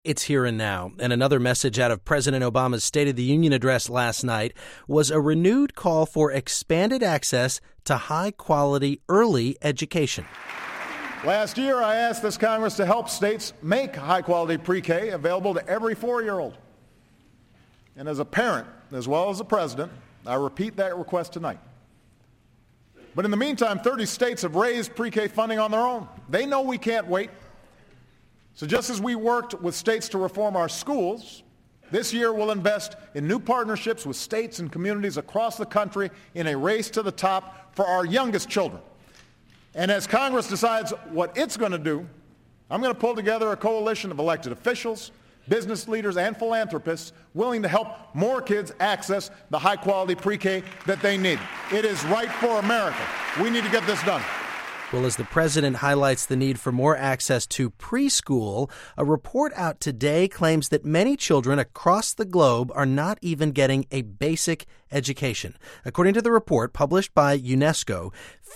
It's here and now. And another message out of President Obama's State of the Union address last night was a renewed call for expanded access to high-quality early education. Last year, I asked this Congress to help states make high-quality pre-K available to every 4-year-old. And as a parent, as well as a president, I repeat that request tonight. But in the meantime, 30 states have raised pre-K funding on their own. They know we can't wait. So just as we worked with states to reform our schools, this year we'll invest in new partnerships with states and communities across the country in a race to the top for our youngest children. And as Congress decides what it's going to do, I'm going to pull together a coalition of elected officials, business leaders, and philanthropists willing to help more kids access the high-quality pre-K that they need. It is right for America. We need to get this done. Well, as the president highlights the need for more access to preschool, a report out today claims that many children across the globe are not even getting a basic education. According to the report published by UNESCO,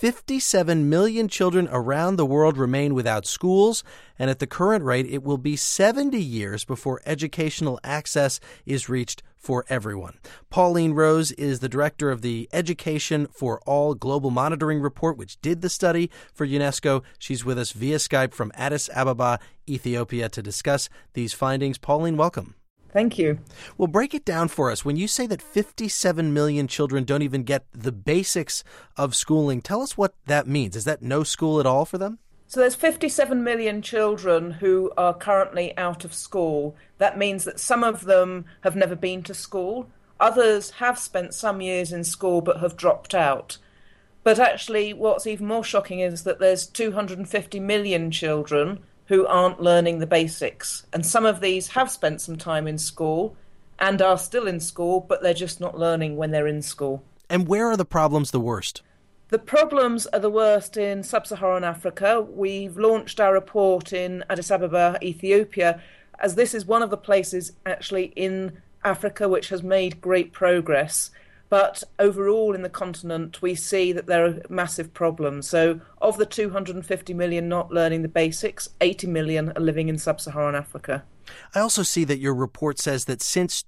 57 million children around the world remain without schools, and at the current rate, it will be 70 years before educational access is reached for everyone. Pauline Rose is the director of the Education for All Global Monitoring Report, which did the study for UNESCO. She's with us via Skype from Addis Ababa, Ethiopia, to discuss these findings. Pauline, welcome. Thank you. Well, break it down for us. When you say that 57 million children don't even get the basics of schooling, tell us what that means. Is that no school at all for them? So there's 57 million children who are currently out of school. That means that some of them have never been to school. Others have spent some years in school but have dropped out. But actually, what's even more shocking is that there's 250 million children who aren't learning the basics. And some of these have spent some time in school and are still in school, but they're just not learning when they're in school. And where are the problems the worst? The problems are the worst in sub-Saharan Africa. We've launched our report in Addis Ababa, Ethiopia, as this is one of the places actually in Africa which has made great progress. But overall in the continent, we see that there are massive problems. So of the 250 million not learning the basics, 80 million are living in sub-Saharan Africa. I also see that your report says that since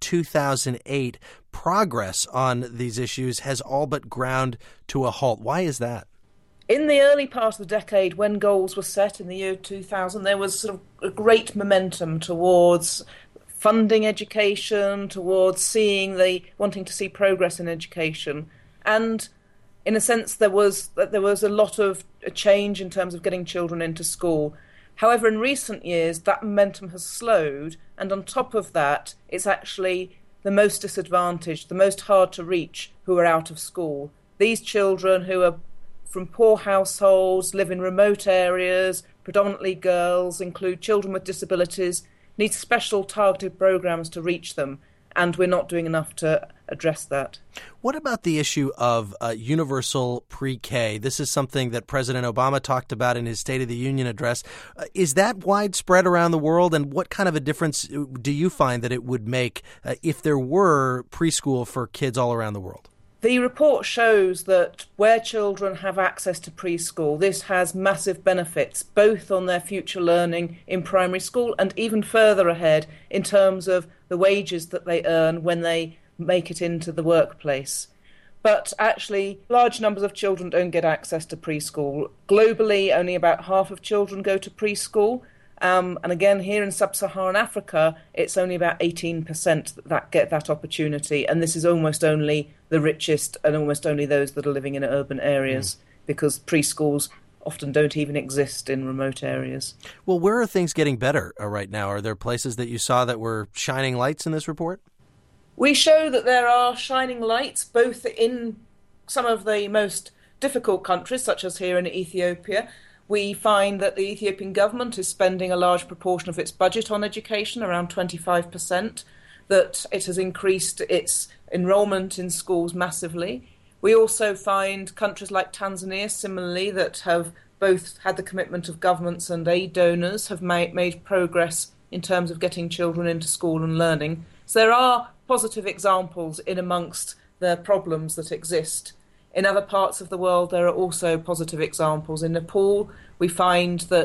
2008, progress on these issues has all but ground to a halt. Why is that? In the early part of the decade, when goals were set in the year 2000, there was sort of a great momentum towards funding education, towards wanting to see progress in education. And in a sense, there was a lot of a change in terms of getting children into school. However, in recent years, that momentum has slowed, and on top of that, it's actually the most disadvantaged, the most hard to reach, who are out of school. These children who are from poor households, live in remote areas, predominantly girls, include children with disabilities, need special targeted programs to reach them, and we're not doing enough to address that. What about the issue of universal pre-K? This is something that President Obama talked about in his State of the Union address. Is that widespread around the world, and what kind of a difference do you find that it would make if there were preschool for kids all around the world? The report shows that where children have access to preschool, this has massive benefits, both on their future learning in primary school and even further ahead in terms of the wages that they earn when they make it into the workplace. But actually, large numbers of children don't get access to preschool. Globally, only about half of children go to preschool. And again, here in sub-Saharan Africa, it's only about 18% that get that opportunity. And this is almost only the richest and almost only those that are living in urban areas, because preschools often don't even exist in remote areas. Well, where are things getting better right now? Are there places that you saw that were shining lights in this report? We show that there are shining lights both in some of the most difficult countries, such as here in Ethiopia. We find that the Ethiopian government is spending a large proportion of its budget on education, around 25%, that it has increased its enrolment in schools massively. We also find countries like Tanzania, similarly, that have both had the commitment of governments and aid donors, have made progress in terms of getting children into school and learning. So there are positive examples in amongst the problems that exist. In other parts of the world, there are also positive examples. In Nepal, we find that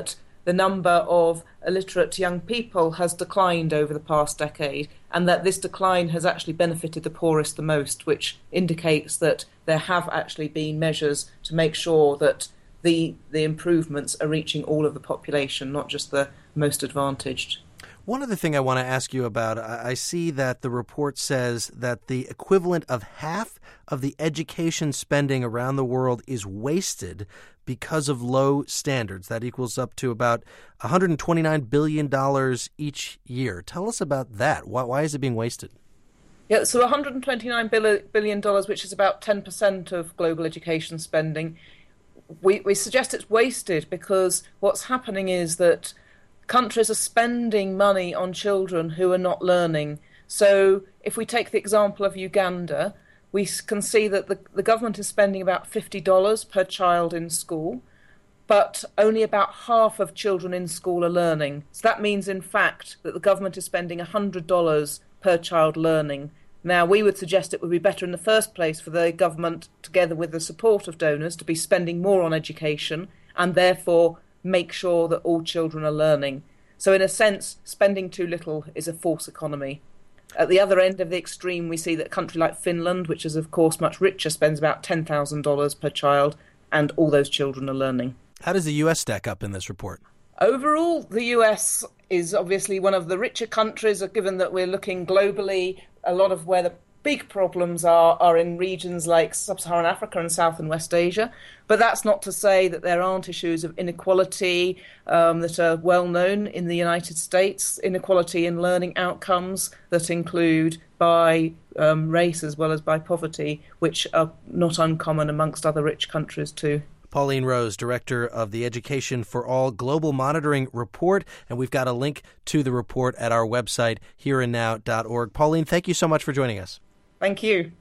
the number of illiterate young people has declined over the past decade, and that this decline has actually benefited the poorest the most, which indicates that there have actually been measures to make sure that the improvements are reaching all of the population, not just the most advantaged. One other thing I want to ask you about, I see that the report says that the equivalent of half of the education spending around the world is wasted because of low standards. That equals up to about $129 billion each year. Tell us about that. Why is it being wasted? Yeah, so $129 billion, which is about 10% of global education spending, we suggest it's wasted because what's happening is that countries are spending money on children who are not learning. So if we take the example of Uganda, we can see that the government is spending about $50 per child in school, but only about half of children in school are learning. So that means, in fact, that the government is spending $100 per child learning. Now, we would suggest it would be better in the first place for the government, together with the support of donors, to be spending more on education and therefore make sure that all children are learning. So in a sense, spending too little is a false economy. At the other end of the extreme, we see that a country like Finland, which is of course much richer, spends about $10,000 per child, and all those children are learning. How does the U.S. stack up in this report? Overall, the US is obviously one of the richer countries, given that we're looking globally. A lot of where the big problems are in regions like sub-Saharan Africa and South and West Asia. But that's not to say that there aren't issues of inequality that are well known in the United States, inequality in learning outcomes that include by race as well as by poverty, which are not uncommon amongst other rich countries too. Pauline Rose, director of the Education for All Global Monitoring Report, and we've got a link to the report at our website, hereandnow.org. Pauline, thank you so much for joining us. Thank you.